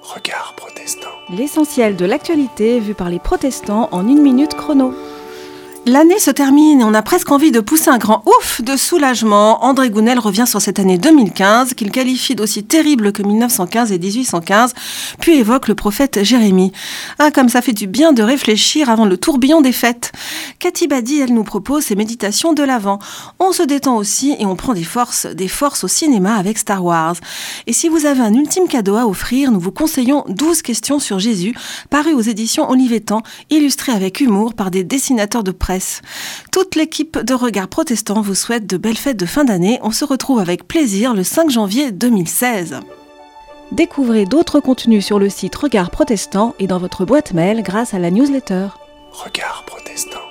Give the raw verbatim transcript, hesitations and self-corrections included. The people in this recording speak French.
Regard protestant. L'essentiel de l'actualité vu par les protestants en une minute chrono. L'année se termine et on a presque envie de pousser un grand ouf de soulagement. André Gounel revient sur cette année deux mille quinze, qu'il qualifie d'aussi terrible que mille neuf cent quinze et dix-huit cent quinze, puis évoque le prophète Jérémie. Ah, comme ça fait du bien de réfléchir avant le tourbillon des fêtes. Cathy Badi, elle nous propose ses méditations de l'Avent. On se détend aussi et on prend des forces, des forces au cinéma avec Star Wars. Et si vous avez un ultime cadeau à offrir, nous vous conseillons douze questions sur Jésus, paru aux éditions Olivetan, illustrées avec humour par des dessinateurs de presse. Toute l'équipe de Regard Protestant vous souhaite de belles fêtes de fin d'année. On se retrouve avec plaisir le cinq janvier deux mille seize. Découvrez d'autres contenus sur le site Regard Protestant et dans votre boîte mail grâce à la newsletter. Regard protestant.